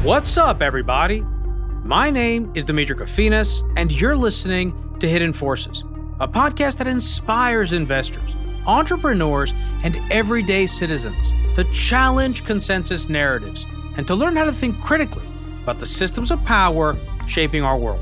What's up, everybody? My name is Dimitri Kofinas, and you're listening to Hidden Forces, a podcast that inspires investors, entrepreneurs, and everyday citizens to challenge consensus narratives and to learn how to think critically about the systems of power shaping our world.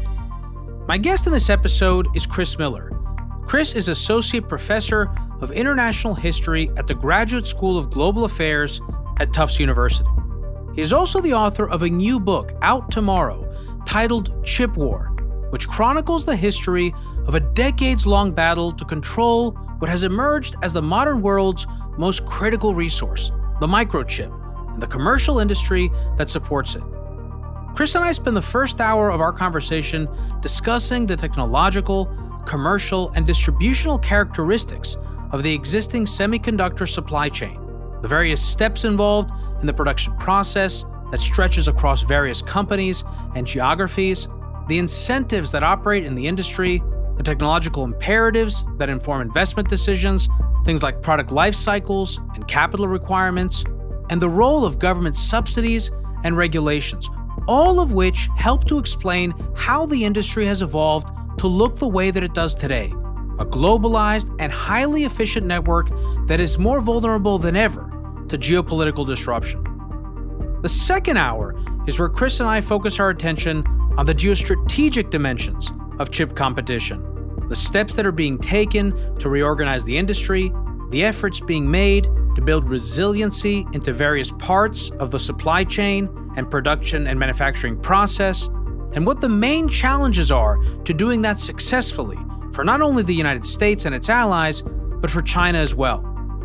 My guest in this episode is Chris Miller. Chris is Associate Professor of International History at the Graduate School of Global Affairs at Tufts University. He is also the author of a new book out tomorrow titled Chip War, which chronicles the history of a decades-long battle to control what has emerged as the modern world's most critical resource, the microchip, and the commercial industry that supports it. Chris and I spent the first hour of our conversation discussing the technological, commercial, and distributional characteristics of the existing semiconductor supply chain, the various steps involved in the production process that stretches across various companies and geographies, the incentives that operate in the industry, the technological imperatives that inform investment decisions, things like product life cycles and capital requirements, and the role of government subsidies and regulations, all of which help to explain how the industry has evolved to look the way that it does today, a globalized and highly efficient network that is more vulnerable than ever to geopolitical disruption. The second hour is where Chris and I focus our attention on the geostrategic dimensions of chip competition, the steps that are being taken to reorganize the industry, the efforts being made to build resiliency into various parts of the supply chain and production and manufacturing process, and what the main challenges are to doing that successfully for not only the United States and its allies, but for China as well.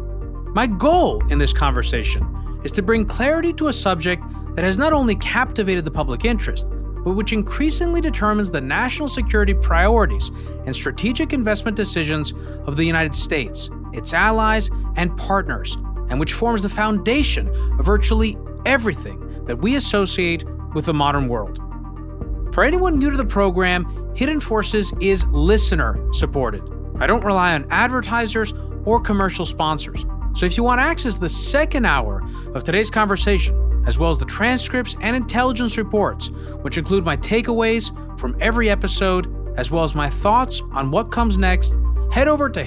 My goal in this conversation is to bring clarity to a subject that has not only captivated the public interest, but which increasingly determines the national security priorities and strategic investment decisions of the United States, its allies, and partners, and which forms the foundation of virtually everything that we associate with the modern world. For anyone new to the program, Hidden Forces is listener-supported. I don't rely on advertisers or commercial sponsors. So if you want access to the second hour of today's conversation, as well as the transcripts and intelligence reports, which include my takeaways from every episode, as well as my thoughts on what comes next, head over to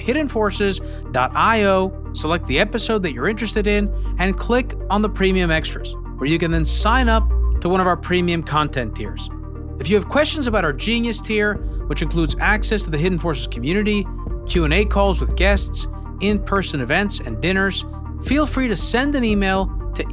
hiddenforces.io, select the episode that you're interested in, and click on the Premium Extras, where you can then sign up to one of our premium content tiers. If you have questions about our Genius tier, which includes access to the Hidden Forces community, Q&A calls with guests, in-person events and dinners, feel free to send an email to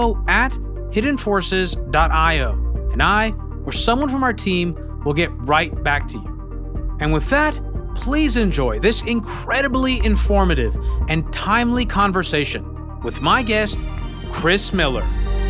info@hiddenforces.io, and I or someone from our team will get right back to you. And with that, please enjoy this incredibly informative and timely conversation with my guest, Chris Miller.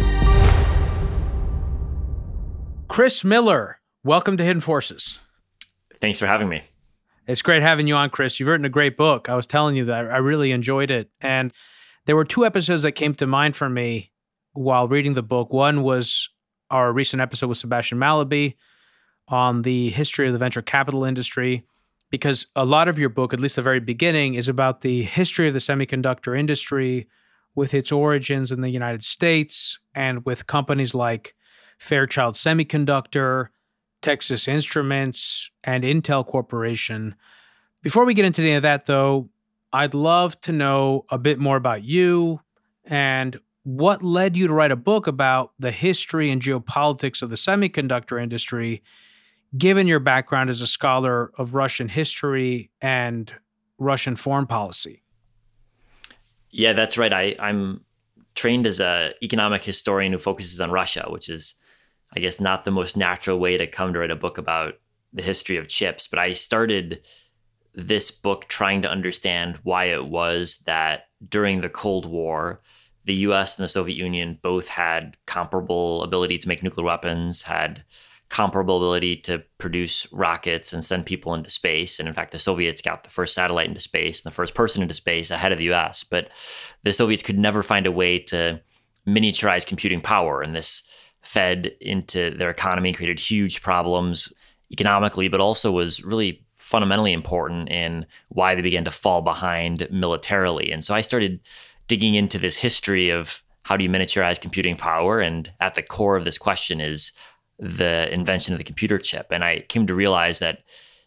Chris Miller, welcome to Hidden Forces. Thanks for having me. It's great having you on, Chris. You've written a great book. I was telling you that I really enjoyed it. And there were two episodes that came to mind for me while reading the book. One was our recent episode with Sebastian Mallaby on the history of the venture capital industry, because a lot of your book, at least the very beginning, is about the history of the semiconductor industry with its origins in the United States and with companies like Fairchild Semiconductor, Texas Instruments, and Intel Corporation. Before we get into any of that, though, I'd love to know a bit more about you and what led you to write a book about the history and geopolitics of the semiconductor industry, given your background as a scholar of Russian history and Russian foreign policy. Yeah, that's right. I'm trained as an economic historian who focuses on Russia, which is, I guess, not the most natural way to come to write a book about the history of chips. But I started this book trying to understand why it was that during the Cold War, the US and the Soviet Union both had comparable ability to make nuclear weapons, had comparable ability to produce rockets and send people into space. And in fact, the Soviets got the first satellite into space and the first person into space ahead of the US. But the Soviets could never find a way to miniaturize computing power. And this fed into their economy and created huge problems economically, but also was really fundamentally important in why they began to fall behind militarily. And so I started digging into this history of how do you miniaturize computing power? And at the core of this question is the invention of the computer chip. And I came to realize that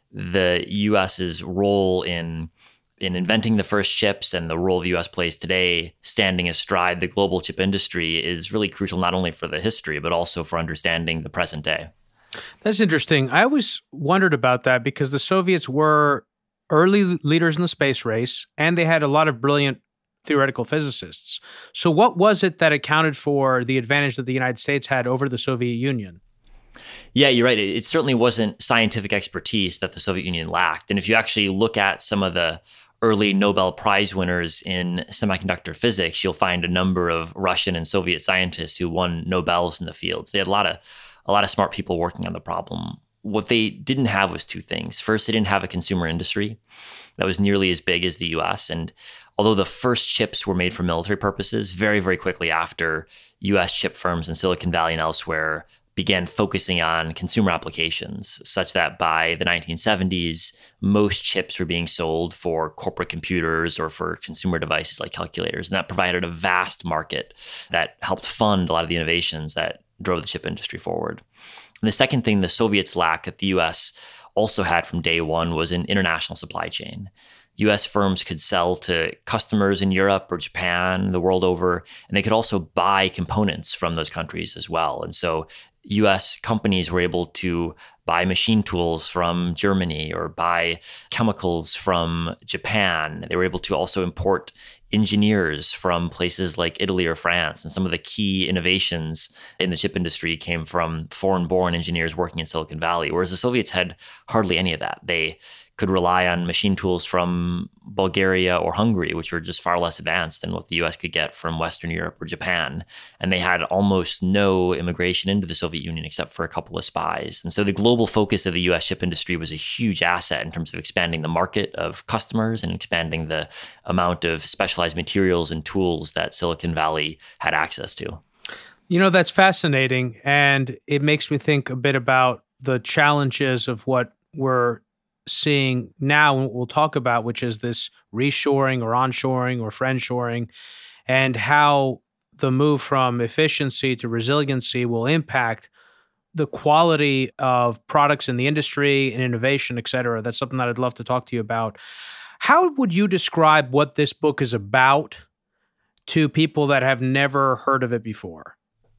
the US's role in inventing the first chips and the role the US plays today, standing astride the global chip industry, is really crucial not only for the history, but also for understanding the present day. That's interesting. I always wondered about that because the Soviets were early leaders in the space race, and they had a lot of brilliant theoretical physicists. So what was it that accounted for the advantage that the United States had over the Soviet Union? Yeah, you're right. It certainly wasn't scientific expertise that the Soviet Union lacked. And if you actually look at some of the early Nobel Prize winners in semiconductor physics, you'll find a number of Russian and Soviet scientists who won Nobels in the fields. They had a lot of smart people working on the problem. What they didn't have was two things. First, they didn't have a consumer industry that was nearly as big as the US. And although the first chips were made for military purposes, very, very quickly after, US chip firms in Silicon Valley and elsewhere began focusing on consumer applications, such that by the 1970s, most chips were being sold for corporate computers or for consumer devices like calculators. And that provided a vast market that helped fund a lot of the innovations that drove the chip industry forward. And the second thing the Soviets lacked that the US also had from day one was an international supply chain. US firms could sell to customers in Europe or Japan, the world over, and they could also buy components from those countries as well. And so US companies were able to buy machine tools from Germany or buy chemicals from Japan. They were able to also import engineers from places like Italy or France. And some of the key innovations in the chip industry came from foreign-born engineers working in Silicon Valley, whereas the Soviets had hardly any of that. They could rely on machine tools from Bulgaria or Hungary, which were just far less advanced than what the US could get from Western Europe or Japan. And they had almost no immigration into the Soviet Union except for a couple of spies. And so the global focus of the US chip industry was a huge asset in terms of expanding the market of customers and expanding the amount of specialized materials and tools that Silicon Valley had access to. You know, that's fascinating. And it makes me think a bit about the challenges of what we're seeing now, and what we'll talk about, which is this reshoring or onshoring or friendshoring, and how the move from efficiency to resiliency will impact the quality of products in the industry and innovation, et cetera. That's something that I'd love to talk to you about. How would you describe what this book is about to people that have never heard of it before?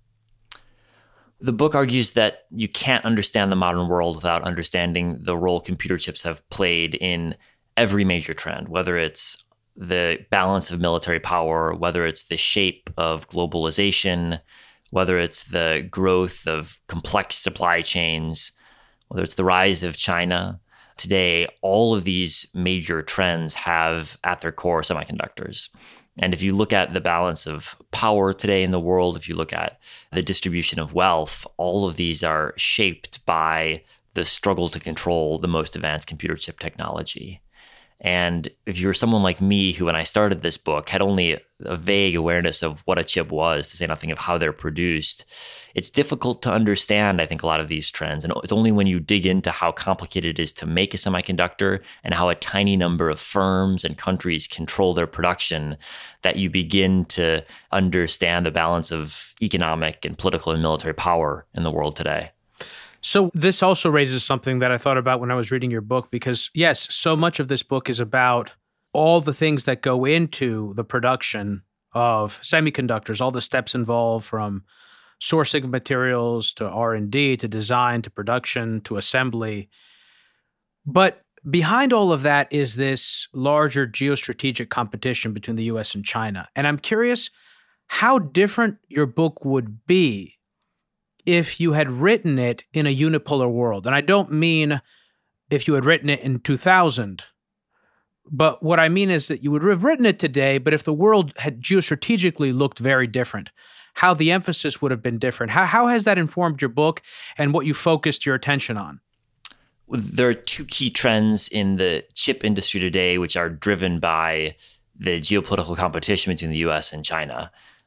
The book argues that you can't understand the modern world without understanding the role computer chips have played in every major trend, whether it's the balance of military power, whether it's the shape of globalization, whether it's the growth of complex supply chains, whether it's the rise of China. Today, all of these major trends have at their core semiconductors. And if you look at the balance of power today in the world, if you look at the distribution of wealth, all of these are shaped by the struggle to control the most advanced computer chip technology. And if you're someone like me, who when I started this book had only a vague awareness of what a chip was, to say nothing of how they're produced, it's difficult to understand, I think, a lot of these trends. And it's only when you dig into how complicated it is to make a semiconductor and how a tiny number of firms and countries control their production that you begin to understand the balance of economic and political and military power in the world today. So this also raises something that I thought about when I was reading your book, because yes, so much of this book is about all the things that go into the production of semiconductors, all the steps involved, from sourcing materials to R&D to design to production to assembly. But behind all of that is this larger geostrategic competition between the US and China. And I'm curious how different your book would be if you had written it in a unipolar world. And I don't mean if you had written it in 2000, but what I mean is that you would have written it today, but if the world had geostrategically looked very different, how the emphasis would have been different. How has that informed your book and what you focused your attention on? There are two key trends in the chip industry today, which are driven by the geopolitical competition between the US and China.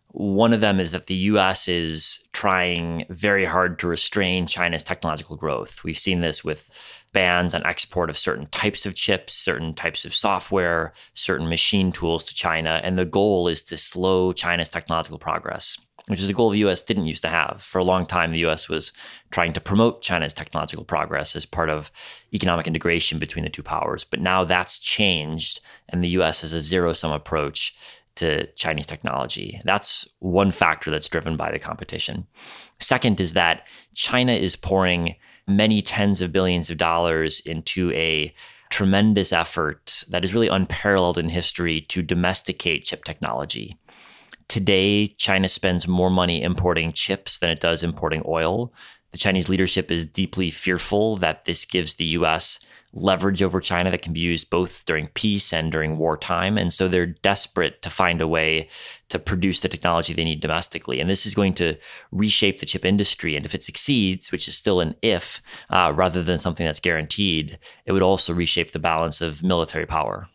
One of them is that the US is trying very hard to restrain China's technological growth. We've seen this with bans on export of certain types of chips, certain types of software, certain machine tools to China. And the goal is to slow China's technological progress, which is a goal the US didn't used to have. For a long time, the US was trying to promote China's technological progress as part of economic integration between the two powers. But now that's changed, and the US has a zero-sum approach to Chinese technology. That's one factor that's driven by the competition. Second is that China is pouring many tens of billions of dollars into a tremendous effort that is really unparalleled in history to domesticate chip technology. Today, China spends more money importing chips than it does importing oil. The Chinese leadership is deeply fearful that this gives the US leverage over China that can be used both during peace and during wartime. And so they're desperate to find a way to produce the technology they need domestically. And this is going to reshape the chip industry. And if it succeeds, which is still an if, rather than something that's guaranteed, it would also reshape the balance of military power.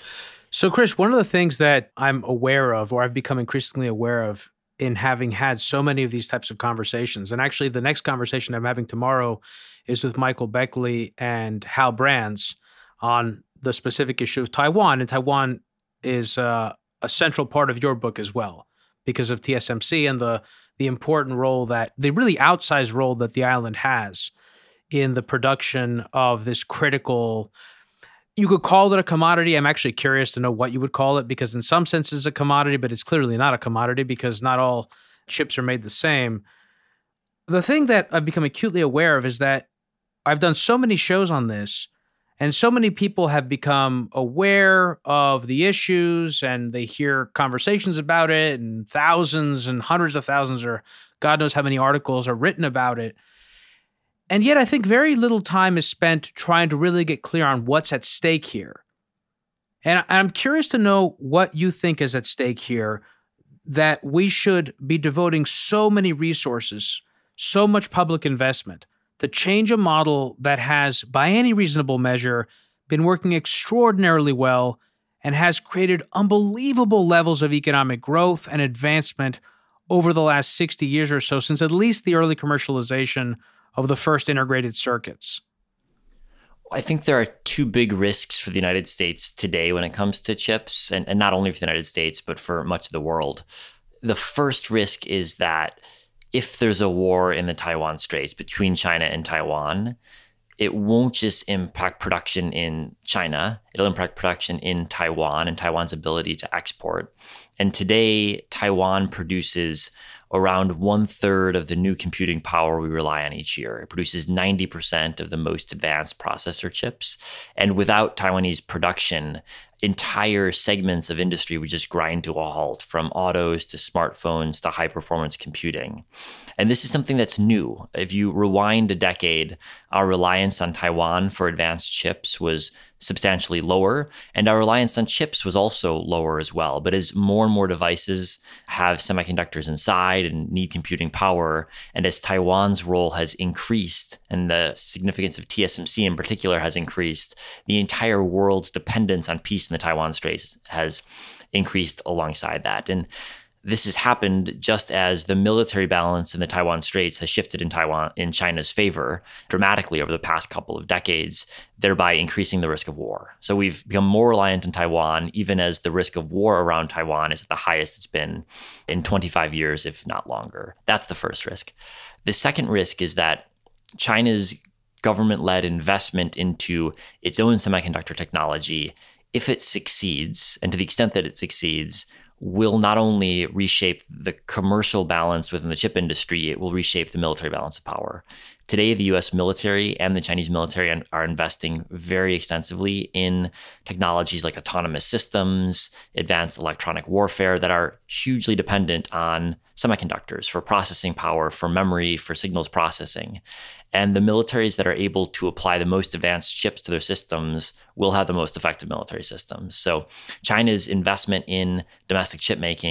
So, Chris, one of the things that I'm aware of, or I've become increasingly aware of in having had so many of these types of conversations, and actually the next conversation I'm having tomorrow is with Michael Beckley and Hal Brands on the specific issue of Taiwan. And Taiwan is a central part of your book as well because of TSMC and the important role that, the really outsized role that the island has in the production of this critical, you could call it a commodity. I'm actually curious to know what you would call it, because in some sense it's a commodity, but it's clearly not a commodity because not all chips are made the same. The thing that I've become acutely aware of is that I've done so many shows on this, and so many people have become aware of the issues, and they hear conversations about it, and thousands and hundreds of thousands, or God knows how many articles are written about it. And yet I think very little time is spent trying to really get clear on what's at stake here. And I'm curious to know what you think is at stake here, that we should be devoting so many resources, so much public investment to change a model that has, by any reasonable measure, been working extraordinarily well and has created unbelievable levels of economic growth and advancement over the last 60 years or so, since at least the early commercialization of the first integrated circuits. I think there are two big risks for the United States today when it comes to chips, and not only for the United States, but for much of the world. The first risk is that if there's a war in the Taiwan Straits between China and Taiwan, it won't just impact production in China, it'll impact production in Taiwan and Taiwan's ability to export. And today, Taiwan produces around 1/3 of the new computing power we rely on each year. It produces 90% of the most advanced processor chips. And without Taiwanese production, entire segments of industry would just grind to a halt, from autos to smartphones to high-performance computing. And this is something that's new. If you rewind a decade, our reliance on Taiwan for advanced chips was substantially lower, and our reliance on chips was also lower as well. But as more and more devices have semiconductors inside and need computing power, and as Taiwan's role has increased and the significance of TSMC in particular has increased, the entire world's dependence on peace in the Taiwan Straits has increased alongside that. And this has happened just as the military balance in the Taiwan Straits has shifted in China's favor dramatically over the past couple of decades, thereby increasing the risk of war. So we've become more reliant on Taiwan, even as the risk of war around Taiwan is at the highest it's been in 25 years, if not longer. That's the first risk. The second risk is that China's government-led investment into its own semiconductor technology, if it succeeds, and to the extent that it succeeds, will not only reshape the commercial balance within the chip industry, it will reshape the military balance of power. Today, the US military and the Chinese military are investing very extensively in technologies like autonomous systems, advanced electronic warfare that are hugely dependent on semiconductors for processing power, for memory, for signals processing. And the militaries that are able to apply the most advanced chips to their systems will have the most effective military systems. So China's investment in domestic chip making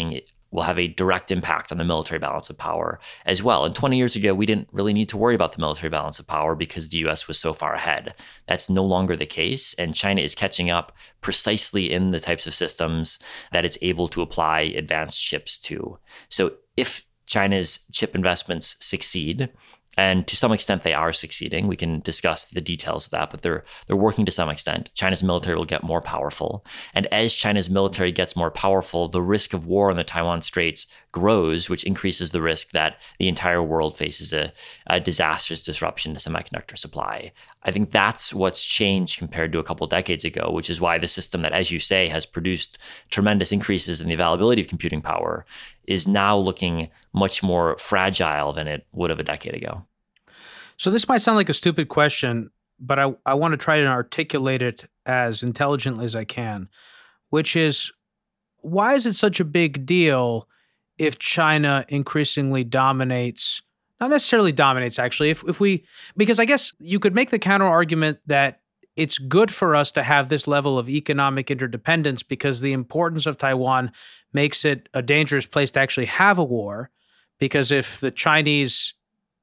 will have a direct impact on the military balance of power as well. And 20 years ago, we didn't really need to worry about the military balance of power because the US was so far ahead. That's no longer the case. And China is catching up precisely in the types of systems that it's able to apply advanced chips to. So if China's chip investments succeed, and to some extent they are succeeding, we can discuss the details of that, but they're working to some extent. China's military will get more powerful. And as China's military gets more powerful, the risk of war in the Taiwan Straits grows, which increases the risk that the entire world faces a disastrous disruption to semiconductor supply. I think that's what's changed compared to a couple of decades ago, which is why the system that, as you say, has produced tremendous increases in the availability of computing power is now looking much more fragile than it would have a decade ago. So this might sound like a stupid question, but I want to try to articulate it as intelligently as I can, which is, why is it such a big deal if China increasingly dominates? Not necessarily dominates, actually. Because I guess you could make the counter argument that it's good for us to have this level of economic interdependence because the importance of Taiwan makes it a dangerous place to actually have a war. Because if the Chinese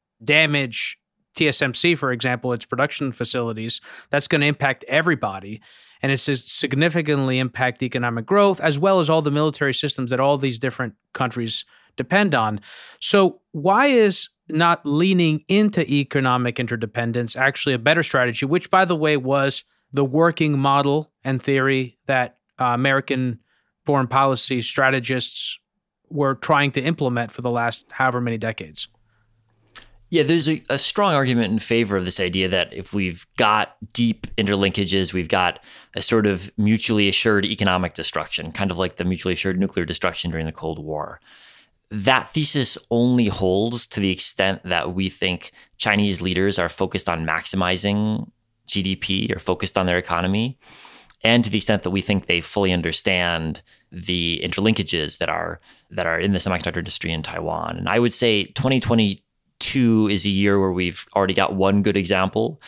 damage TSMC, for example, its production facilities, that's going to impact everybody. And it's to significantly impact economic growth, as well as all the military systems that all these different countries depend on. So why is not leaning into economic interdependence actually a better strategy, which, by the way, was the working model and theory that American foreign policy strategists were trying to implement for the last however many decades? Yeah, there's a strong argument in favor of this idea that if we've got deep interlinkages, we've got a sort of mutually assured economic destruction, kind of like the mutually assured nuclear destruction during the Cold War. That thesis only holds to the extent that we think Chinese leaders are focused on maximizing GDP or focused on their economy, and to the extent that we think they fully understand the interlinkages that are in the semiconductor industry in Taiwan. And I would say 2022 is a year where we've already got one good example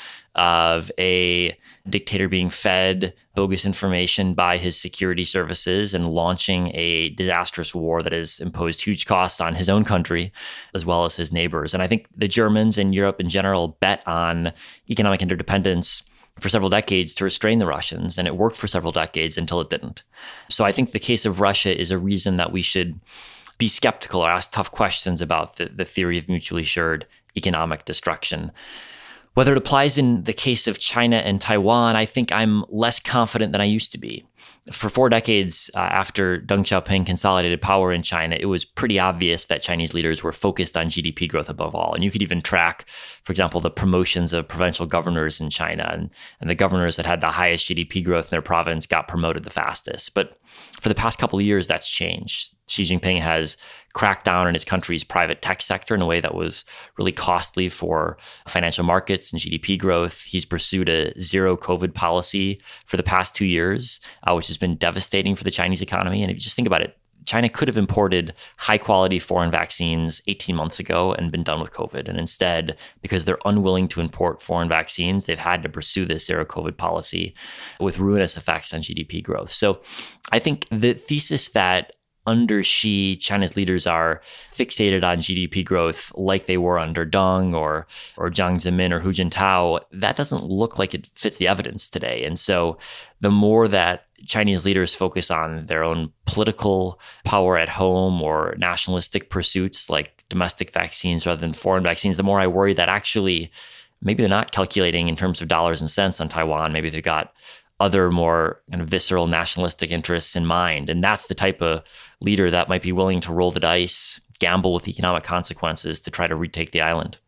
of a dictator being fed bogus information by his security services and launching a disastrous war that has imposed huge costs on his own country as well as his neighbors. And I think the Germans and Europe in general bet on economic interdependence for several decades to restrain the Russians, and it worked for several decades until it didn't. So I think the case of Russia is a reason that we should be skeptical or ask tough questions about the theory of mutually assured economic destruction. Whether it applies in the case of China and Taiwan, I think I'm less confident than I used to be. For 4 decades after Deng Xiaoping consolidated power in China, it was pretty obvious that Chinese leaders were focused on GDP growth above all. And you could even track, for example, the promotions of provincial governors in China. And the governors that had the highest GDP growth in their province got promoted the fastest. But for the past couple of years, that's changed. Xi Jinping has cracked down on his country's private tech sector in a way that was really costly for financial markets and GDP growth. He's pursued a zero COVID policy for the past 2 years, which has been devastating for the Chinese economy. And if you just think about it, China could have imported high-quality foreign vaccines 18 months ago and been done with COVID. And instead, because they're unwilling to import foreign vaccines, they've had to pursue this zero-COVID policy with ruinous effects on GDP growth. So I think the thesis that under Xi, China's leaders are fixated on GDP growth like they were under Deng or Jiang Zemin or Hu Jintao, that doesn't look like it fits the evidence today. And so the more that Chinese leaders focus on their own political power at home or nationalistic pursuits like domestic vaccines rather than foreign vaccines, the more I worry that actually maybe they're not calculating in terms of dollars and cents on Taiwan. Maybe they've got other more kind of visceral nationalistic interests in mind. And that's the type of leader that might be willing to roll the dice, gamble with economic consequences to try to retake the island.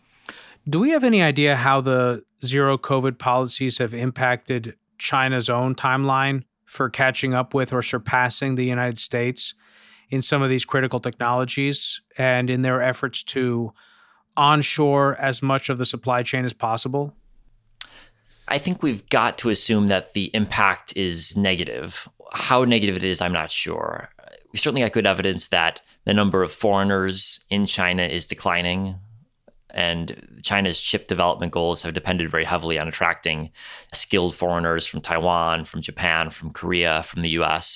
Do we have any idea how the zero COVID policies have impacted China's own timeline for catching up with or surpassing the United States in some of these critical technologies and in their efforts to onshore as much of the supply chain as possible? I think we've got to assume that the impact is negative. How negative it is, I'm not sure. We certainly got good evidence that the number of foreigners in China is declining, and China's chip development goals have depended very heavily on attracting skilled foreigners from Taiwan, from Japan, from Korea, from the US.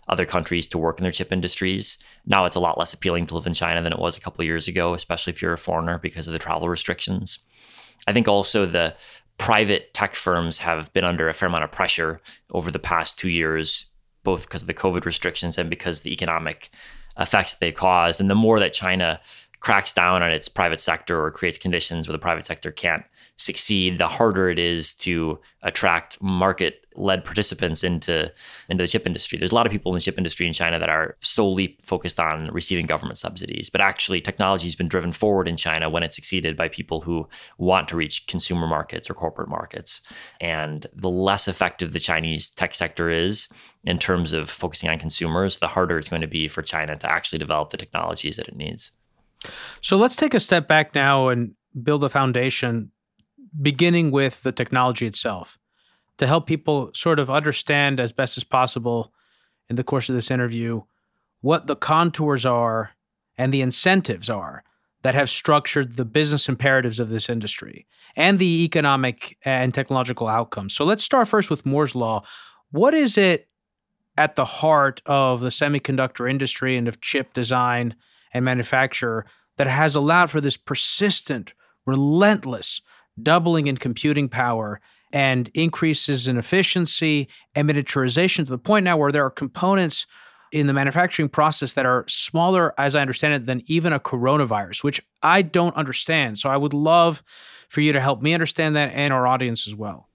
other countries to work in their chip industries. Now it's a lot less appealing to live in China than it was a couple of years ago, especially if you're a foreigner because of the travel restrictions. I think also the private tech firms have been under a fair amount of pressure over the past 2 years, both because of the COVID restrictions and because of the economic effects that they've caused. And the more that China cracks down on its private sector or creates conditions where the private sector can't succeed, the harder it is to attract market-led participants into the chip industry. There's a lot of people in the chip industry in China that are solely focused on receiving government subsidies, but actually technology has been driven forward in China when it's succeeded by people who want to reach consumer markets or corporate markets. And the less effective the Chinese tech sector is in terms of focusing on consumers, the harder it's going to be for China to actually develop the technologies that it needs. So let's take a step back now and build a foundation, beginning with the technology itself, to help people sort of understand as best as possible in the course of this interview what the contours are and the incentives are that have structured the business imperatives of this industry and the economic and technological outcomes. So let's start first with Moore's Law. What is it at the heart of the semiconductor industry and of chip design and manufacture that has allowed for this persistent, relentless doubling in computing power and increases in efficiency and miniaturization to the point now where there are components in the manufacturing process that are smaller, as I understand it, than even a coronavirus, which I don't understand. So I would love for you to help me understand that and our audience as well.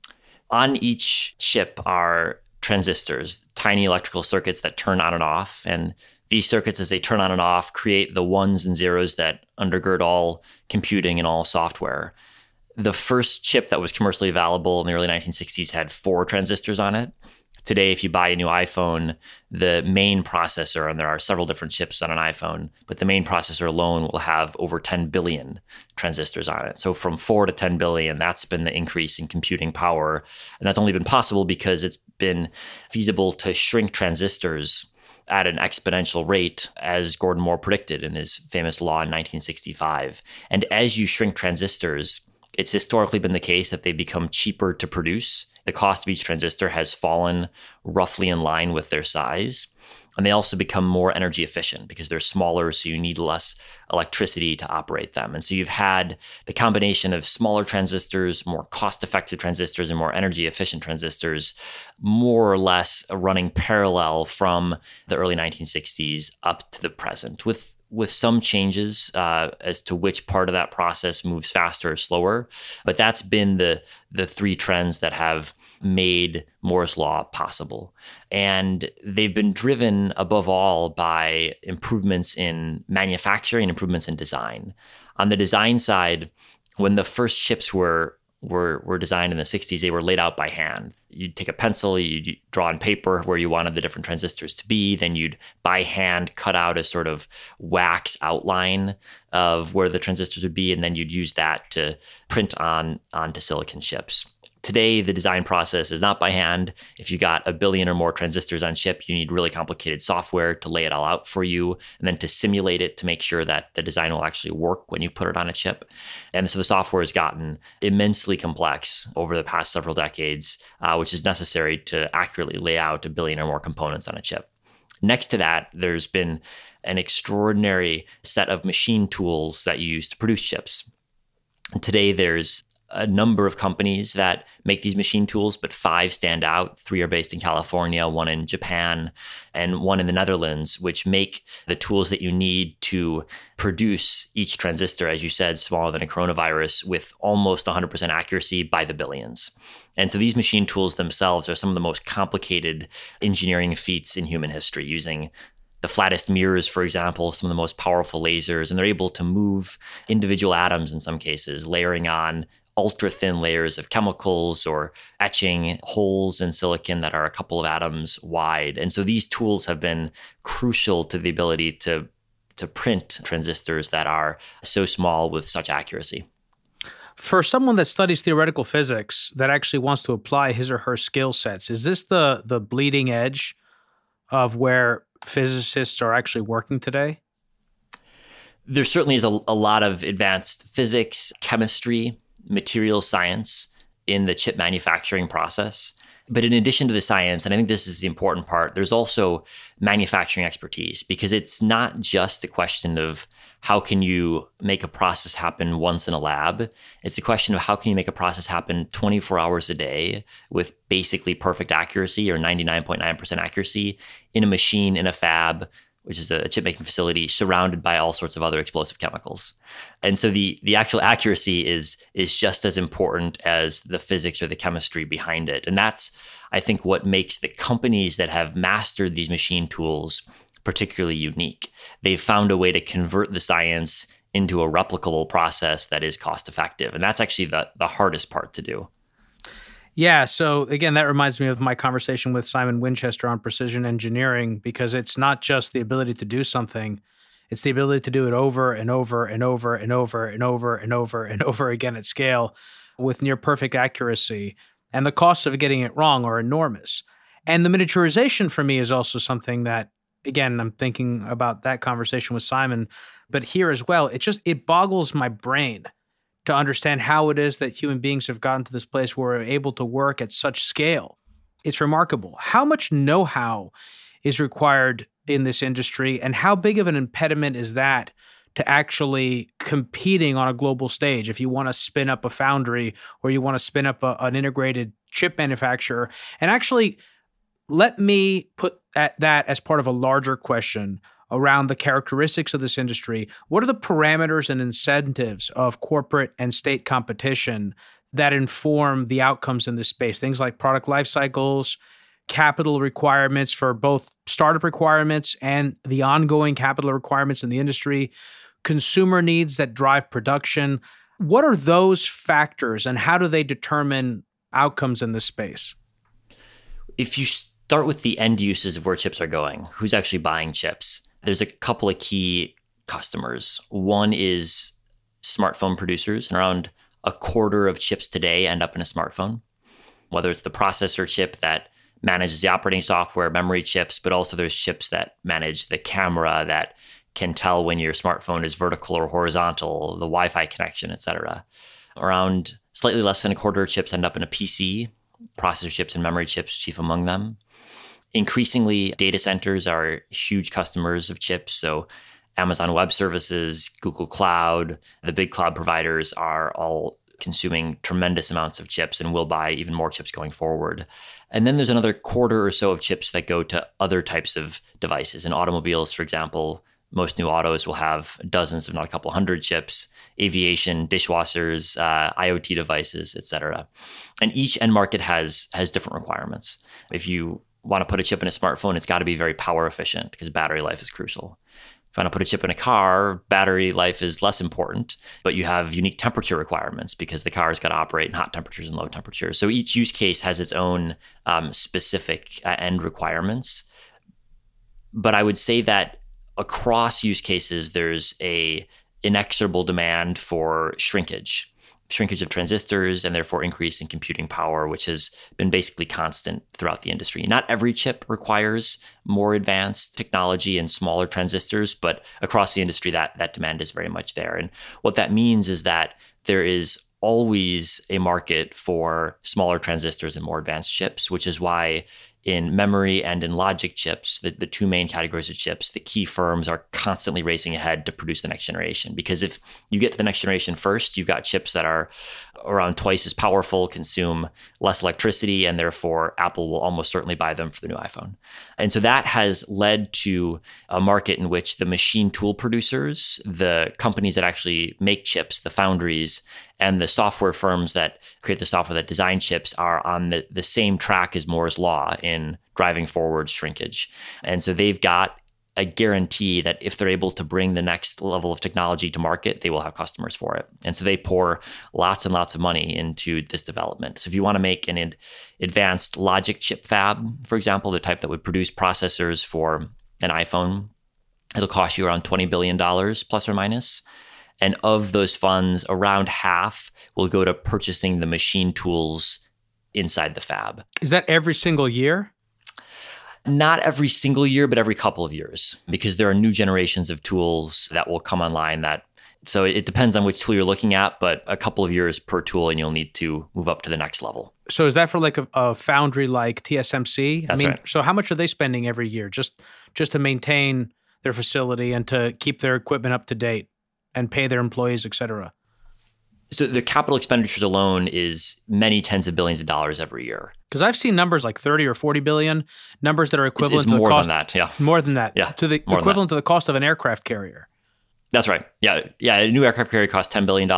On each chip are transistors, tiny electrical circuits that turn on and off. And these circuits, as they turn on and off, create the ones and zeros that undergird all computing and all software. The first chip that was commercially available in the early 1960s had 4 transistors on it. Today, if you buy a new iPhone, the main processor, and there are several different chips on an iPhone, but the main processor alone will have over 10 billion transistors on it. So from 4 to 10 billion, that's been the increase in computing power. And that's only been possible because it's been feasible to shrink transistors at an exponential rate, as Gordon Moore predicted in his famous law in 1965. And as you shrink transistors, it's historically been the case that they become cheaper to produce. The cost of each transistor has fallen roughly in line with their size. And they also become more energy efficient because they're smaller, so you need less electricity to operate them. And so you've had the combination of smaller transistors, more cost-effective transistors, and more energy-efficient transistors more or less running parallel from the early 1960s up to the present, with some changes as to which part of that process moves faster or slower. But that's been the 3 trends that have made Moore's Law possible. And they've been driven above all by improvements in manufacturing, improvements in design. On the design side, when the first chips were designed in the 60s, they were laid out by hand. You'd take a pencil, you'd draw on paper where you wanted the different transistors to be, then you'd by hand cut out a sort of wax outline of where the transistors would be, and then you'd use that to print onto silicon chips. Today, the design process is not by hand. If you got 1 billion or more transistors on chip, you need really complicated software to lay it all out for you and then to simulate it to make sure that the design will actually work when you put it on a chip. And so the software has gotten immensely complex over the past several decades, which is necessary to accurately lay out 1 billion or more components on a chip. Next to that, there's been an extraordinary set of machine tools that you use to produce chips. And today, there's a number of companies that make these machine tools, but 5 stand out. 3 are based in California, 1 in Japan, and 1 in the Netherlands, which make the tools that you need to produce each transistor, as you said, smaller than a coronavirus, with almost 100% accuracy by the billions. And so these machine tools themselves are some of the most complicated engineering feats in human history, using the flattest mirrors, for example, some of the most powerful lasers, and they're able to move individual atoms in some cases, layering on ultra-thin layers of chemicals or etching holes in silicon that are a couple of atoms wide. And so these tools have been crucial to the ability to print transistors that are so small with such accuracy. For someone that studies theoretical physics that actually wants to apply his or her skill sets, is this the bleeding edge of where physicists are actually working today? There certainly is a lot of advanced physics, chemistry, material science in the chip manufacturing process. But in addition to the science, and I think this is the important part, there's also manufacturing expertise, because it's not just a question of how can you make a process happen once in a lab. It's a question of how can you make a process happen 24 hours a day with basically perfect accuracy or 99.9% accuracy in a machine, in a fab, which is a chip making facility surrounded by all sorts of other explosive chemicals. And so the actual accuracy is just as important as the physics or the chemistry behind it. And that's, I think, what makes the companies that have mastered these machine tools particularly unique. They've found a way to convert the science into a replicable process that is cost effective. And that's actually the hardest part to do. Yeah. So again, that reminds me of my conversation with Simon Winchester on precision engineering, because it's not just the ability to do something, it's the ability to do it over and over and over and over and over and over and over again at scale with near perfect accuracy. And the costs of getting it wrong are enormous. And the miniaturization for me is also something that, again, I'm thinking about that conversation with Simon, but here as well, it boggles my brain to understand how it is that human beings have gotten to this place where we're able to work at such scale. It's remarkable. How much know-how is required in this industry, and how big of an impediment is that to actually competing on a global stage? If you want to spin up a foundry or you want to spin up an integrated chip manufacturer. And actually, let me put that as part of a larger question around the characteristics of this industry. What are the parameters and incentives of corporate and state competition that inform the outcomes in this space? Things like product life cycles, capital requirements for both startup requirements and the ongoing capital requirements in the industry, consumer needs that drive production. What are those factors, and how do they determine outcomes in this space? If you start with the end uses of where chips are going, who's actually buying chips, there's a couple of key customers. One is smartphone producers, and around a quarter of chips today end up in a smartphone, whether it's the processor chip that manages the operating software, memory chips, but also there's chips that manage the camera that can tell when your smartphone is vertical or horizontal, the Wi-Fi connection, et cetera. Around slightly less than a quarter of chips end up in a PC, processor chips and memory chips chief among them. Increasingly, data centers are huge customers of chips. So Amazon Web Services, Google Cloud, the big cloud providers are all consuming tremendous amounts of chips and will buy even more chips going forward. And then there's another quarter or so of chips that go to other types of devices. In automobiles, for example, most new autos will have dozens, if not a couple hundred chips, aviation, dishwashers, IoT devices, et cetera. And each end market has different requirements. If you want to put a chip in a smartphone, it's got to be very power efficient because battery life is crucial. If you want to put a chip in a car, battery life is less important, but you have unique temperature requirements because the car's got to operate in hot temperatures and low temperatures. So each use case has its own specific end requirements. But I would say that across use cases, there's a inexorable demand for shrinkage of transistors, and therefore increase in computing power, which has been basically constant throughout the industry. Not every chip requires more advanced technology and smaller transistors, but across the industry, that demand is very much there. And what that means is that there is always a market for smaller transistors and more advanced chips, which is why in memory and in logic chips, the two main categories of chips, the key firms are constantly racing ahead to produce the next generation. Because if you get to the next generation first, you've got chips that are around twice as powerful, consume less electricity, and therefore Apple will almost certainly buy them for the new iPhone. And so that has led to a market in which the machine tool producers, the companies that actually make chips, the foundries, and the software firms that create the software that design chips are on the same track as Moore's Law in driving forward shrinkage. And so they've got a guarantee that if they're able to bring the next level of technology to market, they will have customers for it. And so they pour lots and lots of money into this development. So if you want to make an advanced logic chip fab, for example, the type that would produce processors for an iPhone, it'll cost you around $20 billion plus or minus. And of those funds, around half will go to purchasing the machine tools inside the fab. Is that every single year? Not every single year, but every couple of years, because there are new generations of tools that will come online that So it depends on which tool you're looking at, but a couple of years per tool and you'll need to move up to the next level. So is that for like a foundry like TSMC? That's right. So how much are they spending every year just to maintain their facility and to keep their equipment up to date and pay their employees, et cetera? So the capital expenditures alone is many tens of billions of dollars every year. Because I've seen numbers like 30 or 40 billion, numbers that are equivalent it's to the more cost. Than that, yeah. More than that. Yeah. To the equivalent to the cost of an aircraft carrier. That's right. Yeah. A new aircraft carrier costs $10 billion.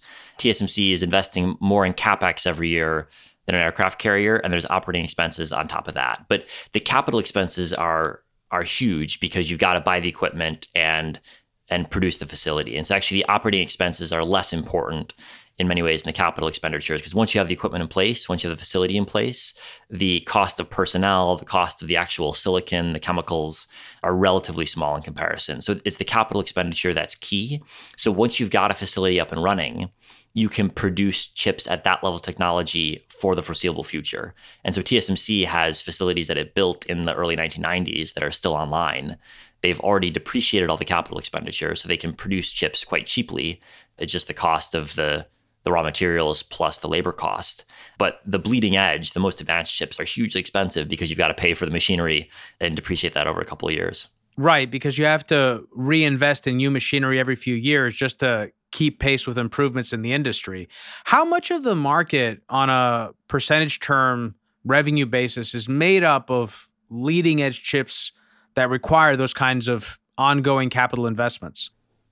TSMC is investing more in CapEx every year than an aircraft carrier, and there's operating expenses on top of that. But the capital expenses are huge because you've got to buy the equipment and produce the facility. And so actually the operating expenses are less important in many ways than the capital expenditures, because once you have the equipment in place, once you have the facility in place, the cost of personnel, the cost of the actual silicon, the chemicals are relatively small in comparison. So it's the capital expenditure that's key. So once you've got a facility up and running, you can produce chips at that level of technology for the foreseeable future. And so TSMC has facilities that it built in the early 1990s that are still online. They've already depreciated all the capital expenditure, so they can produce chips quite cheaply. It's just the cost of the raw materials plus the labor cost. But the bleeding edge, the most advanced chips are hugely expensive because you've got to pay for the machinery and depreciate that over a couple of years. Right, because you have to reinvest in new machinery every few years just to keep pace with improvements in the industry. How much of the market on a percentage term revenue basis is made up of leading edge chips that require those kinds of ongoing capital investments?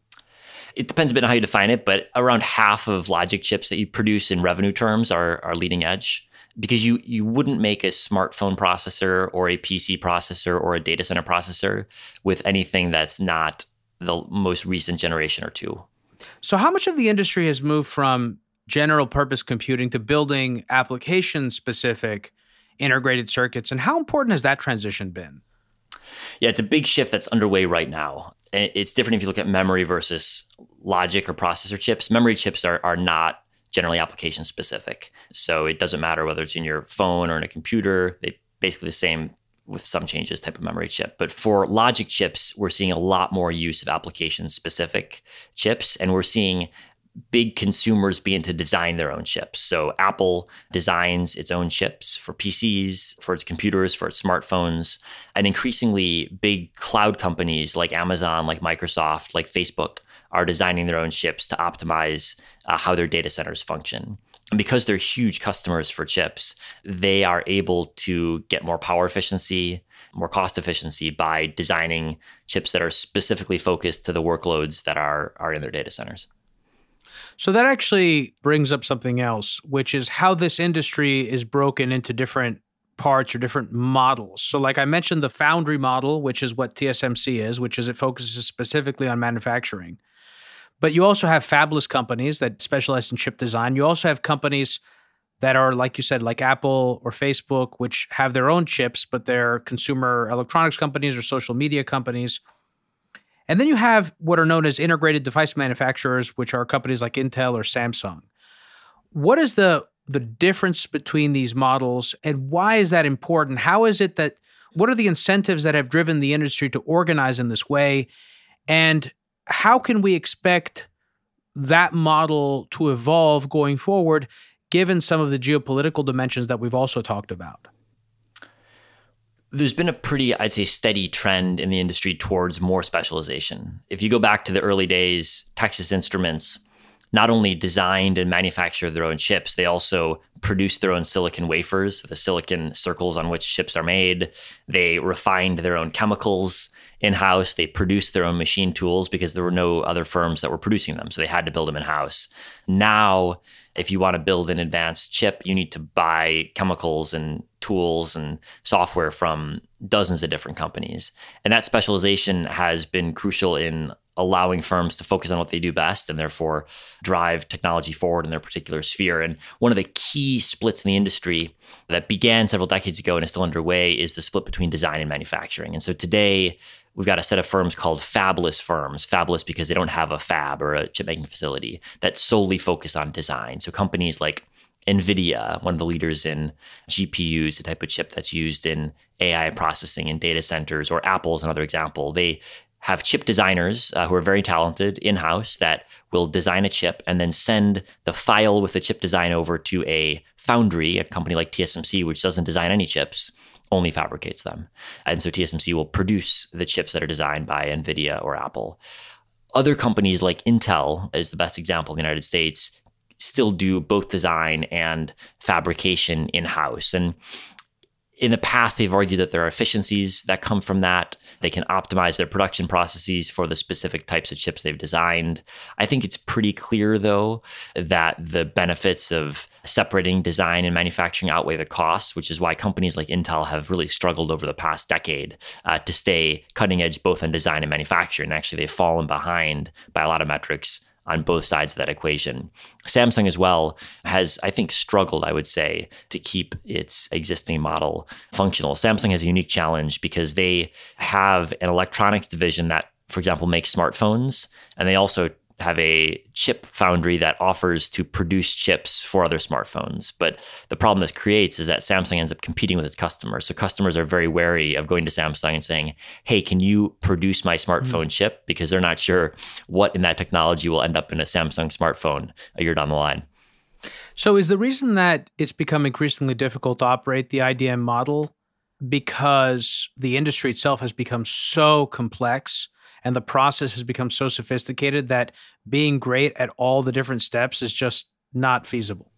It depends a bit on how you define it, but around half of logic chips that you produce in revenue terms are leading edge, because you wouldn't make a smartphone processor or a PC processor or a data center processor with anything that's not the most recent generation or two. So how much of the industry has moved from general purpose computing to building application specific integrated circuits, and how important has that transition been? Yeah, it's a big shift that's underway right now. It's different if you look at memory versus logic or processor chips. Memory chips are not generally application specific. So it doesn't matter whether it's in your phone or in a computer. They're basically the same with some changes type of memory chip. But for logic chips, we're seeing a lot more use of application specific chips, and we're seeing big consumers begin to design their own chips. So Apple designs its own chips for PCs, for its computers, for its smartphones. And increasingly big cloud companies like Amazon, like Microsoft, like Facebook are designing their own chips to optimize how their data centers function. And because they're huge customers for chips, they are able to get more power efficiency, more cost efficiency by designing chips that are specifically focused to the workloads that are in their data centers. So that actually brings up something else, which is how this industry is broken into different parts or different models. So like I mentioned, the foundry model, which is what TSMC is, which is it focuses specifically on manufacturing. But you also have fabless companies that specialize in chip design. You also have companies that are, like you said, like Apple or Facebook, which have their own chips, but they're consumer electronics companies or social media companies. And then you have what are known as integrated device manufacturers, which are companies like Intel or Samsung. What is the difference between these models, and why is that important? How is it that, what are the incentives that have driven the industry to organize in this way? And how can we expect that model to evolve going forward, given some of the geopolitical dimensions that we've also talked about? There's been a pretty, I'd say, steady trend in the industry towards more specialization. If you go back to the early days, Texas Instruments not only designed and manufactured their own chips, they also produced their own silicon wafers, the silicon circles on which chips are made. They refined their own chemicals in-house. They produced their own machine tools because there were no other firms that were producing them, so they had to build them in-house. Now, if you want to build an advanced chip, you need to buy chemicals and tools and software from dozens of different companies. And that specialization has been crucial in allowing firms to focus on what they do best and therefore drive technology forward in their particular sphere. And one of the key splits in the industry that began several decades ago and is still underway is the split between design and manufacturing. And so today, we've got a set of firms called fabless firms, fabless because they don't have a fab or a chip making facility, that solely focus on design. So companies like NVIDIA, one of the leaders in GPUs, the type of chip that's used in AI processing in data centers, or Apple is another example. They have chip designers who are very talented in-house that will design a chip and then send the file with the chip design over to a foundry, a company like TSMC, which doesn't design any chips, only fabricates them. And so TSMC will produce the chips that are designed by NVIDIA or Apple. Other companies like Intel is the best example in the United States, still do both design and fabrication in-house. And in the past, they've argued that there are efficiencies that come from that. They can optimize their production processes for the specific types of chips they've designed. I think it's pretty clear, though, that the benefits of separating design and manufacturing outweigh the costs, which is why companies like Intel have really struggled over the past decade to stay cutting edge both in design and manufacturing. Actually, they've fallen behind by a lot of metrics on both sides of that equation. Samsung as well has, I think, struggled, I would say, to keep its existing model functional. Samsung has a unique challenge because they have an electronics division that, for example, makes smartphones, and they also have a chip foundry that offers to produce chips for other smartphones. But the problem this creates is that Samsung ends up competing with its customers. So customers are very wary of going to Samsung and saying, hey, can you produce my smartphone chip? Because they're not sure what in that technology will end up in a Samsung smartphone a year down the line. So is the reason that it's become increasingly difficult to operate the IDM model because the industry itself has become so complex and the process has become so sophisticated that being great at all the different steps is just not feasible?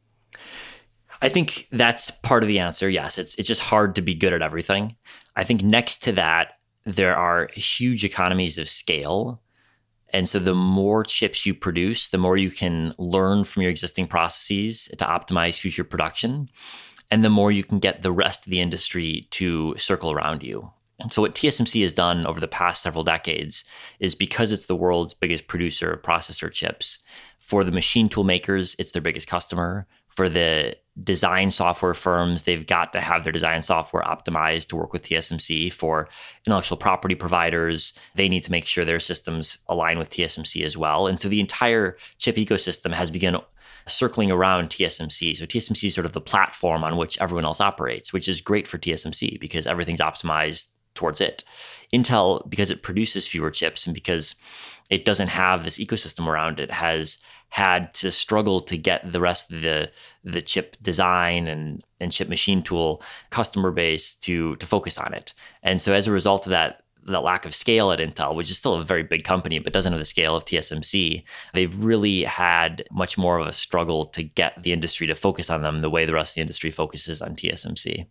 I think that's part of the answer. Yes, it's just hard to be good at everything. I think next to that, there are huge economies of scale. And so the more chips you produce, the more you can learn from your existing processes to optimize future production. And the more you can get the rest of the industry to circle around you. So what TSMC has done over the past several decades is, because it's the world's biggest producer of processor chips, for the machine tool makers, it's their biggest customer. For the design software firms, they've got to have their design software optimized to work with TSMC. For intellectual property providers, they need to make sure their systems align with TSMC as well. And so the entire chip ecosystem has begun circling around TSMC. So TSMC is sort of the platform on which everyone else operates, which is great for TSMC because everything's optimized towards it. Intel, because it produces fewer chips and because it doesn't have this ecosystem around it, has had to struggle to get the rest of the chip design and chip machine tool customer base to focus on it. And so as a result of that lack of scale at Intel, which is still a very big company, but doesn't have the scale of TSMC, they've really had much more of a struggle to get the industry to focus on them the way the rest of the industry focuses on TSMC.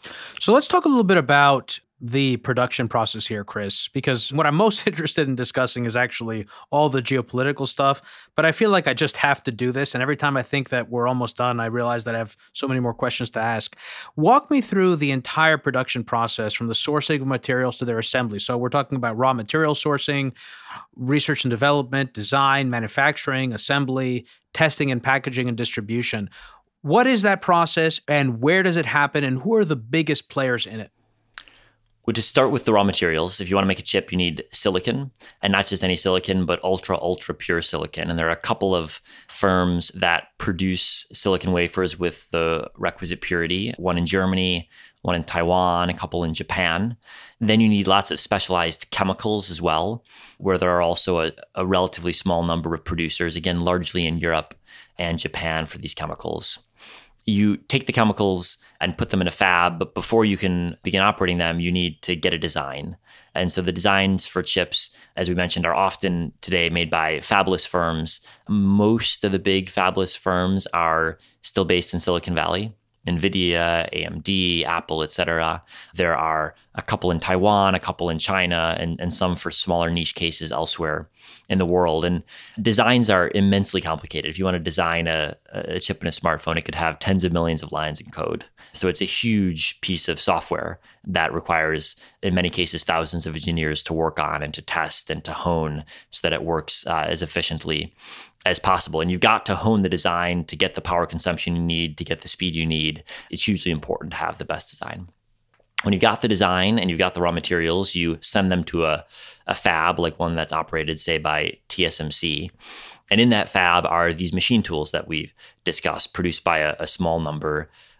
So let's talk a little bit about the production process here, Chris, because what I'm most interested in discussing is actually all the geopolitical stuff, but I feel like I just have to do this. And every time I think that we're almost done, I realize that I have so many more questions to ask. Walk me through the entire production process from the sourcing of materials to their assembly. So we're talking about raw material sourcing, research and development, design, manufacturing, assembly, testing and packaging and distribution. What is that process and where does it happen and who are the biggest players in it? Well, to start with the raw materials, if you want to make a chip, you need silicon, and not just any silicon, but ultra pure silicon. And there are a couple of firms that produce silicon wafers with the requisite purity, one in Germany, one in Taiwan, a couple in Japan. Then you need lots of specialized chemicals as well, where there are also a relatively small number of producers, again, largely in Europe and Japan for these chemicals. You take the chemicals and put them in a fab, but before you can begin operating them, you need to get a design. And so the designs for chips, as we mentioned, are often today made by fabless firms. Most of the big fabless firms are still based in Silicon Valley. NVIDIA, AMD, Apple, et cetera. There are a couple in Taiwan, a couple in China, and some for smaller niche cases elsewhere in the world. And designs are immensely complicated. If you want to design a chip in a smartphone, it could have tens of millions of lines in code. So it's a huge piece of software that requires, in many cases, thousands of engineers to work on and to test and to hone so that it works as efficiently as possible. And you've got to hone the design to get the power consumption you need, to get the speed you need. It's hugely important to have the best design. When you've got the design and you've got the raw materials, you send them to a fab, like one that's operated, say, by TSMC. And in that fab are these machine tools that we've discussed, produced by a small number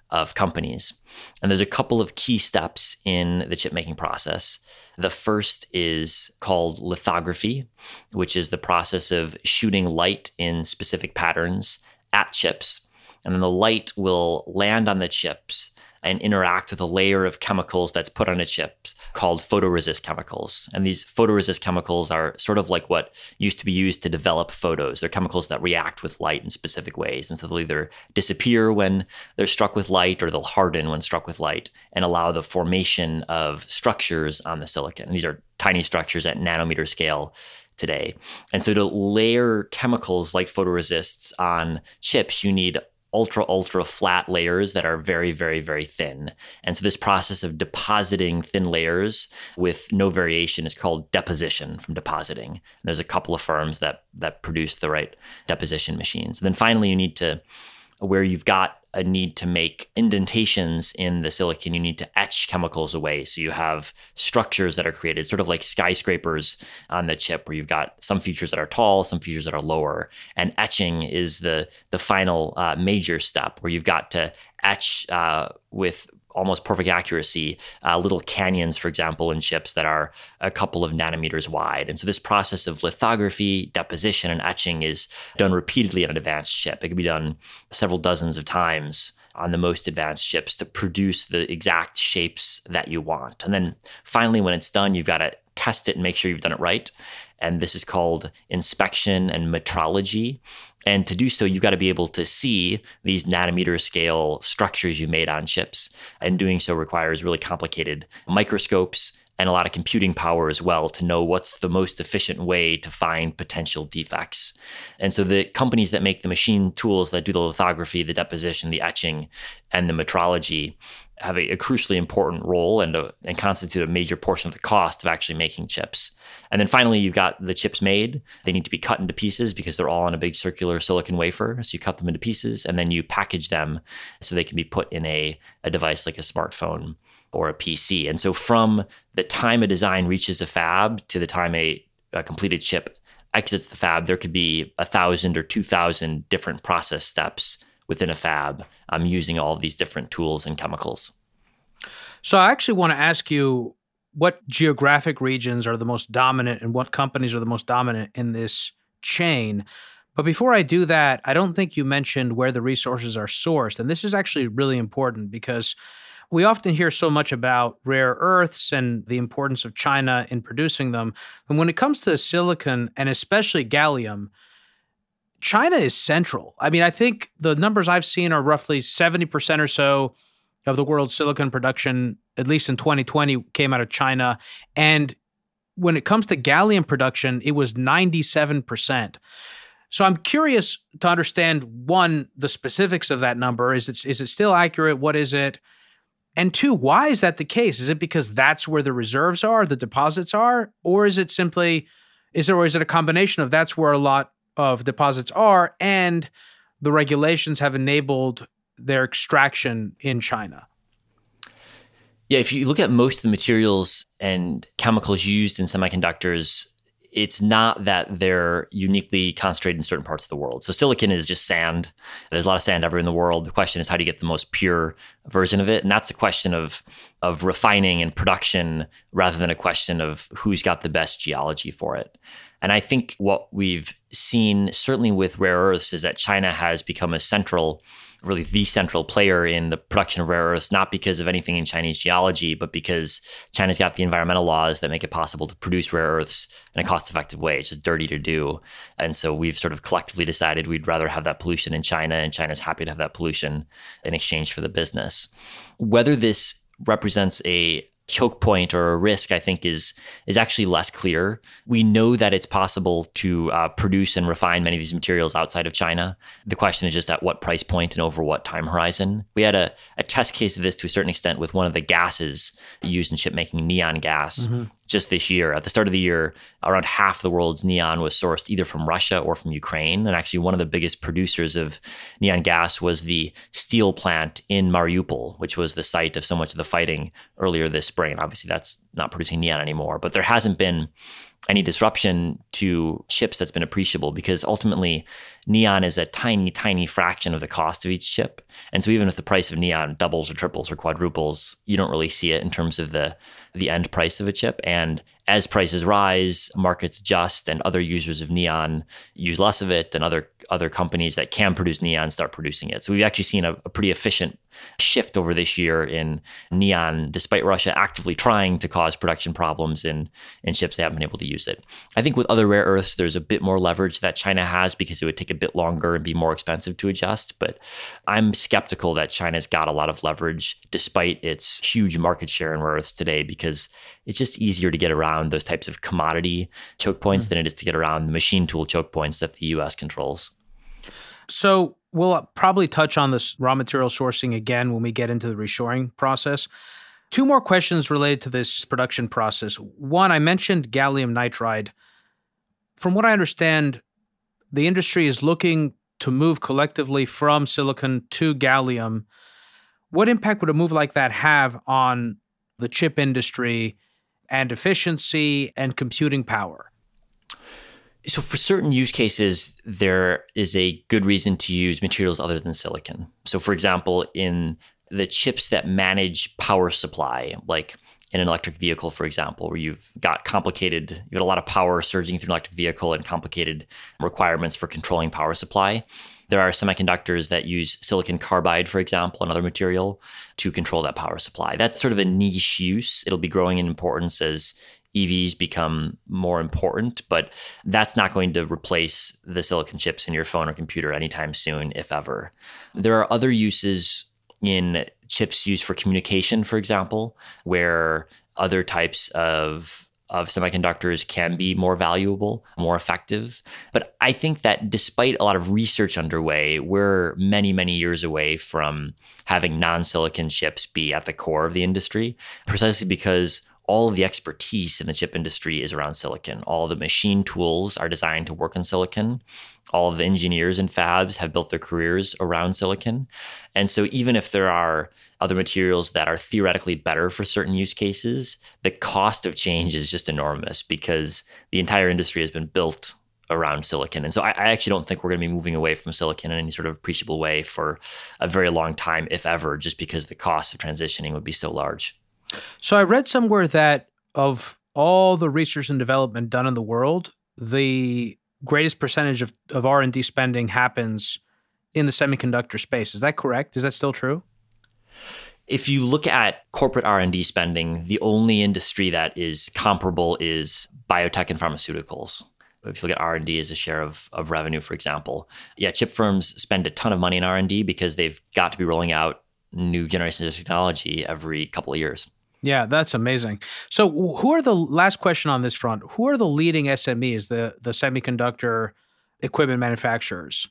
of companies. And there's a couple of key steps in the chip making process. The first is called lithography, which is the process of shooting light in specific patterns at chips. And then the light will land on the chips and interact with a layer of chemicals that's put on a chip called photoresist chemicals. And these photoresist chemicals are sort of like what used to be used to develop photos. They're chemicals that react with light in specific ways. And so they'll either disappear when they're struck with light, or they'll harden when struck with light and allow the formation of structures on the silicon. And these are tiny structures at nanometer scale today. And so to layer chemicals like photoresists on chips, you need ultra flat layers that are very, very, very thin. And so this process of depositing thin layers with no variation is called deposition, from depositing. And there's a couple of firms that produce the right deposition machines. And then finally, you need to, where you've got a need to make indentations in the silicon, you need to etch chemicals away. So you have structures that are created, sort of like skyscrapers on the chip, where you've got some features that are tall, some features that are lower. And etching is the final major step, where you've got to etch with almost perfect accuracy little canyons, for example, in chips that are a couple of nanometers wide. And so this process of lithography, deposition, and etching is done repeatedly on an advanced chip. It can be done several dozens of times on the most advanced chips to produce the exact shapes that you want. And then finally, when it's done, you've got to test it and make sure you've done it right. And this is called inspection and metrology. And to do so, you've got to be able to see these nanometer scale structures you made on chips. And doing so requires really complicated microscopes and a lot of computing power as well to know what's the most efficient way to find potential defects. And so the companies that make the machine tools that do the lithography, the deposition, the etching, and the metrology have a crucially important role and constitute a major portion of the cost of actually making chips. And then finally, you've got the chips made. They need to be cut into pieces because they're all on a big circular silicon wafer. So you cut them into pieces and then you package them so they can be put in a device like a smartphone or a PC. And so from the time a design reaches a fab to the time a completed chip exits the fab, there could be 1,000 or 2,000 different process steps within a fab using all of these different tools and chemicals. So I actually want to ask you what geographic regions are the most dominant and what companies are the most dominant in this chain. But before I do that, I don't think you mentioned where the resources are sourced. And this is actually really important because we often hear so much about rare earths and the importance of China in producing them. And when it comes to silicon, and especially gallium, China is central. I mean, I think the numbers I've seen are roughly 70% or so of the world's silicon production, at least in 2020, came out of China. And when it comes to gallium production, it was 97%. So I'm curious to understand, one, the specifics of that number. Is it still accurate? What is it? And two, why is that the case? Is it because that's where the reserves are, the deposits are? Or is it simply, is it a combination of that's where a lot of deposits are and the regulations have enabled their extraction in China? Yeah, if you look at most of the materials and chemicals used in semiconductors, it's not that they're uniquely concentrated in certain parts of the world. So silicon is just sand. There's a lot of sand everywhere in the world. The question is, how do you get the most pure version of it? And that's a question of refining and production rather than a question of who's got the best geology for it. And I think what we've seen, certainly with rare earths, is that China has become a central, really the central player in the production of rare earths, not because of anything in Chinese geology, but because China's got the environmental laws that make it possible to produce rare earths in a cost-effective way. It's just dirty to do. And so we've sort of collectively decided we'd rather have that pollution in China, and China's happy to have that pollution in exchange for the business. Whether this represents a choke point or a risk, I think, is actually less clear. We know that it's possible to produce and refine many of these materials outside of China. The question is just at what price point and over what time horizon. We had a test case of this to a certain extent with one of the gases used in chip making, neon gas. Mm-hmm. Just this year. At the start of the year, around half the world's neon was sourced either from Russia or from Ukraine. And actually, one of the biggest producers of neon gas was the steel plant in Mariupol, which was the site of so much of the fighting earlier this spring. And obviously, that's not producing neon anymore. But there hasn't been any disruption to chips that's been appreciable, because ultimately neon is a tiny, tiny fraction of the cost of each chip. And so even if the price of neon doubles or triples or quadruples, you don't really see it in terms of the end price of a chip. And as prices rise, markets adjust, and other users of neon use less of it, and other companies that can produce neon start producing it. So we've actually seen a pretty efficient shift over this year in neon, despite Russia actively trying to cause production problems in chips. They haven't been able to use it. I think with other rare earths, there's a bit more leverage that China has because it would take a bit longer and be more expensive to adjust. But I'm skeptical that China's got a lot of leverage despite its huge market share in rare earths today, because it's just easier to get around those types of commodity choke points than it is to get around the machine tool choke points that the US controls. So we'll probably touch on this raw material sourcing again when we get into the reshoring process. Two more questions related to this production process. One, I mentioned gallium nitride. From what I understand, the industry is looking to move collectively from silicon to gallium. What impact would a move like that have on the chip industry and efficiency and computing power? So for certain use cases, there is a good reason to use materials other than silicon. So for example, in the chips that manage power supply, like in an electric vehicle, for example, where you've got a lot of power surging through an electric vehicle and complicated requirements for controlling power supply. There are semiconductors that use silicon carbide, for example, another material, to control that power supply. That's sort of a niche use. It'll be growing in importance as EVs become more important, but that's not going to replace the silicon chips in your phone or computer anytime soon, if ever. There are other uses in chips used for communication, for example, where other types of semiconductors can be more valuable, more effective. But I think that despite a lot of research underway, we're many, many years away from having non-silicon chips be at the core of the industry, precisely because all of the expertise in the chip industry is around silicon. All of the machine tools are designed to work on silicon. All of the engineers in fabs have built their careers around silicon. And so even if there are other materials that are theoretically better for certain use cases, the cost of change is just enormous because the entire industry has been built around silicon. And so I actually don't think we're going to be moving away from silicon in any sort of appreciable way for a very long time, if ever, just because the cost of transitioning would be so large. So I read somewhere that of all the research and development done in the world, the greatest percentage of R&D spending happens in the semiconductor space. Is that correct? Is that still true? If you look at corporate R&D spending, the only industry that is comparable is biotech and pharmaceuticals. If you look at R&D as a share of revenue, for example. Yeah, chip firms spend a ton of money in R&D because they've got to be rolling out new generations of technology every couple of years. Yeah, that's amazing. So who are the last question on this front? Who are the leading SMEs, the semiconductor equipment manufacturers?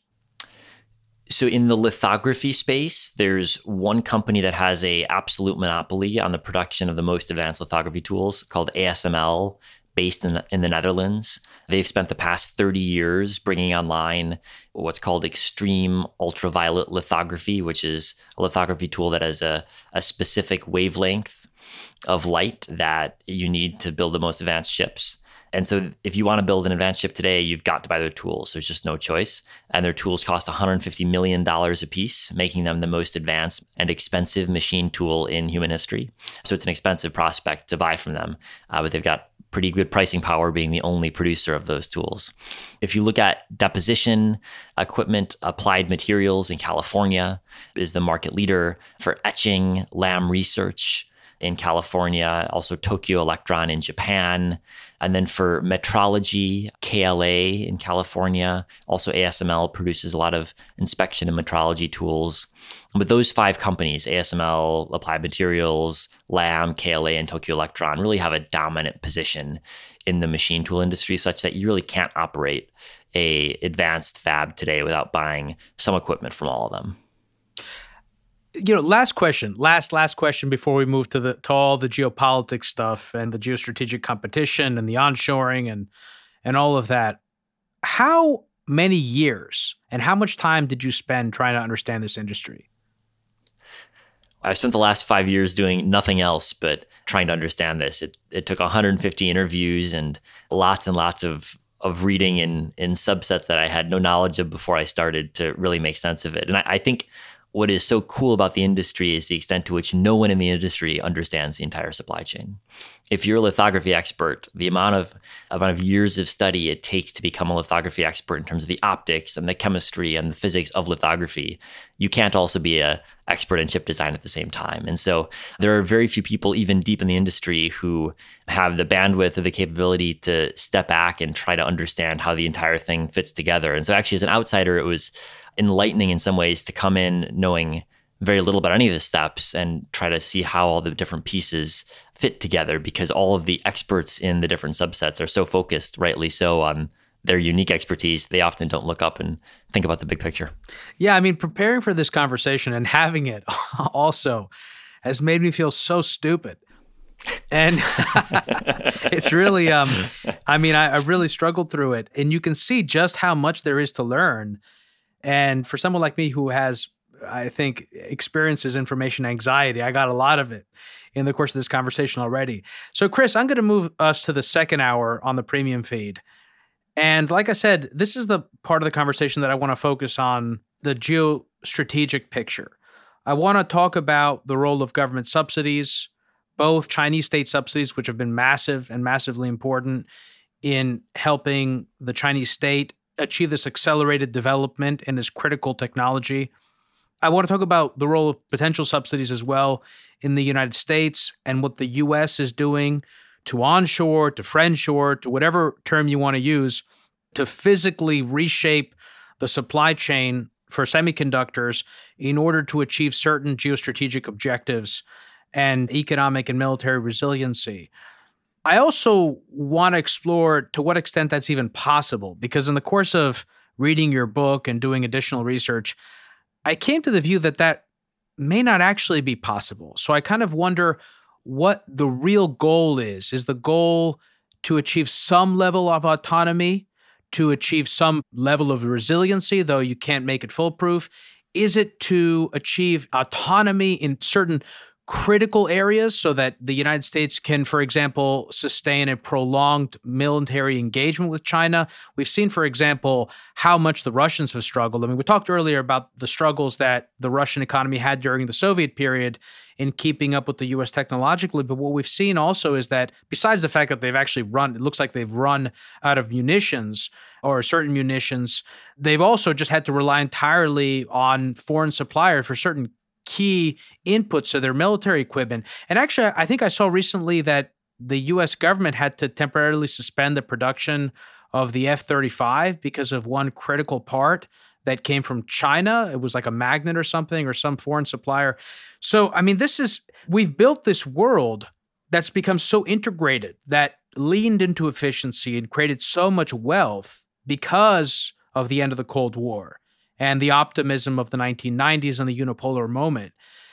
So in the lithography space, there's one company that has a absolute monopoly on the production of the most advanced lithography tools called ASML, based in the Netherlands. They've spent the past 30 years bringing online what's called extreme ultraviolet lithography, which is a lithography tool that has a specific wavelength of light that you need to build the most advanced chips. And so if you want to build an advanced chip today, you've got to buy their tools. There's just no choice. And their tools cost $150 million a piece, making them the most advanced and expensive machine tool in human history. So it's an expensive prospect to buy from them, but they've got pretty good pricing power, being the only producer of those tools. If you look at deposition equipment, Applied Materials in California is the market leader for etching. Lam Research in California, also Tokyo Electron in Japan. And then for metrology, KLA in California, also ASML produces a lot of inspection and metrology tools. But those five companies, ASML, Applied Materials, Lam, KLA, and Tokyo Electron, really have a dominant position in the machine tool industry, such that you really can't operate a advanced fab today without buying some equipment from all of them. Last question before we move to all the geopolitics stuff and the geostrategic competition and the onshoring and all of that. How many years and how much time did you spend trying to understand this industry? I spent the last 5 years doing nothing else but trying to understand this. It took 150 interviews and lots of reading in subsets that I had no knowledge of before I started to really make sense of it. And I think what is so cool about the industry is the extent to which no one in the industry understands the entire supply chain. If you're a lithography expert, the amount of years of study it takes to become a lithography expert in terms of the optics and the chemistry and the physics of lithography, you can't also be an expert in chip design at the same time. And so there are very few people, even deep in the industry, who have the bandwidth or the capability to step back and try to understand how the entire thing fits together. And so actually, as an outsider, it was enlightening in some ways to come in knowing very little about any of the steps and try to see how all the different pieces fit together, because all of the experts in the different subsets are so focused, rightly so, on their unique expertise. They often don't look up and think about the big picture. Yeah, I mean, preparing for this conversation and having it also has made me feel so stupid. And it's really, I really struggled through it. And you can see just how much there is to learn. And for someone like me who has, I think, experiences information anxiety, I got a lot of it in the course of this conversation already. So, Chris, I'm going to move us to the second hour on the premium feed. And like I said, this is the part of the conversation that I want to focus on, the geostrategic picture. I want to talk about the role of government subsidies, both Chinese state subsidies, which have been massive and massively important in helping the Chinese state achieve this accelerated development in this critical technology. I want to talk about the role of potential subsidies as well in the United States and what the U.S. is doing to onshore, to friendshore, to whatever term you want to use, to physically reshape the supply chain for semiconductors in order to achieve certain geostrategic objectives and economic and military resiliency. I also want to explore to what extent that's even possible, because in the course of reading your book and doing additional research, I came to the view that that may not actually be possible. So I kind of wonder what the real goal is. Is the goal to achieve some level of autonomy, to achieve some level of resiliency, though you can't make it foolproof? Is it to achieve autonomy in certain critical areas so that the United States can, for example, sustain a prolonged military engagement with China? We've seen, for example, how much the Russians have struggled. I mean, we talked earlier about the struggles that the Russian economy had during the Soviet period in keeping up with the U.S. technologically. But what we've seen also is that besides the fact that they've actually it looks like they've run out of munitions or certain munitions, they've also just had to rely entirely on foreign suppliers for certain key inputs to their military equipment. And actually, I think I saw recently that the U.S. government had to temporarily suspend the production of the F-35 because of one critical part that came from China. It was like a magnet or something, or some foreign supplier. So, I mean, we've built this world that's become so integrated, that leaned into efficiency and created so much wealth because of the end of the Cold War and the optimism of the 1990s and the unipolar moment,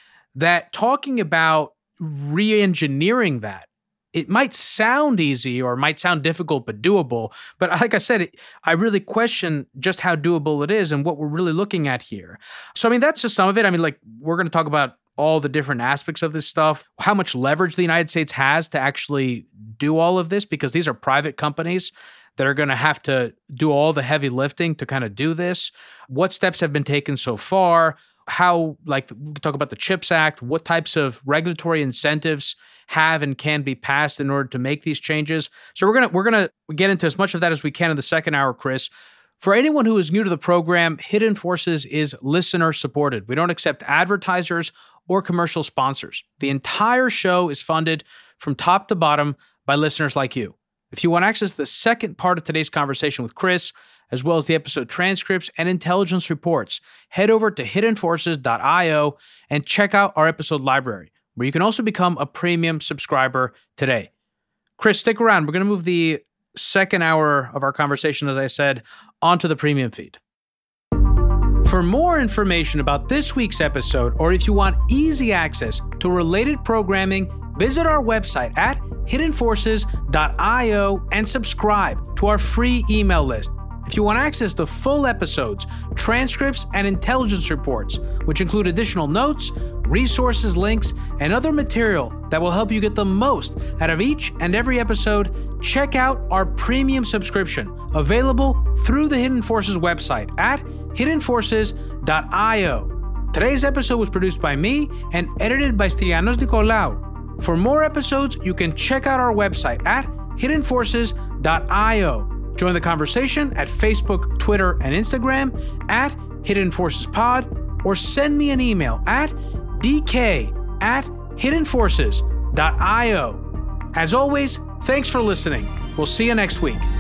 that talking about re-engineering that, it might sound easy or it might sound difficult but doable. But like I said, I really question just how doable it is and what we're really looking at here. So, I mean, that's just some of it. I mean, like, we're going to talk about all the different aspects of this stuff, how much leverage the United States has to actually do all of this, because these are private companies that are going to have to do all the heavy lifting to kind of do this. What steps have been taken so far? How, like, we can talk about the CHIPS Act, what types of regulatory incentives have and can be passed in order to make these changes. So we're gonna get into as much of that as we can in the second hour, Chris. For anyone who is new to the program, Hidden Forces is listener supported. We don't accept advertisers or commercial sponsors. The entire show is funded from top to bottom by listeners like you. If you want access to the second part of today's conversation with Chris, as well as the episode transcripts and intelligence reports, head over to hiddenforces.io and check out our episode library, where you can also become a premium subscriber today. Chris, stick around. We're going to move the second hour of our conversation, as I said, onto the premium feed. For more information about this week's episode, or if you want easy access to related programming, visit our website at hiddenforces.io and subscribe to our free email list. If you want access to full episodes, transcripts, and intelligence reports, which include additional notes, resources, links, and other material that will help you get the most out of each and every episode, check out our premium subscription, available through the Hidden Forces website at hiddenforces.io. Today's episode was produced by me and edited by Stylianos Nicolaou. For more episodes, you can check out our website at hiddenforces.io. Join the conversation at Facebook, Twitter, and Instagram at Hidden Forces Pod, or send me an email at dk@hiddenforces.io. As always, thanks for listening. We'll see you next week.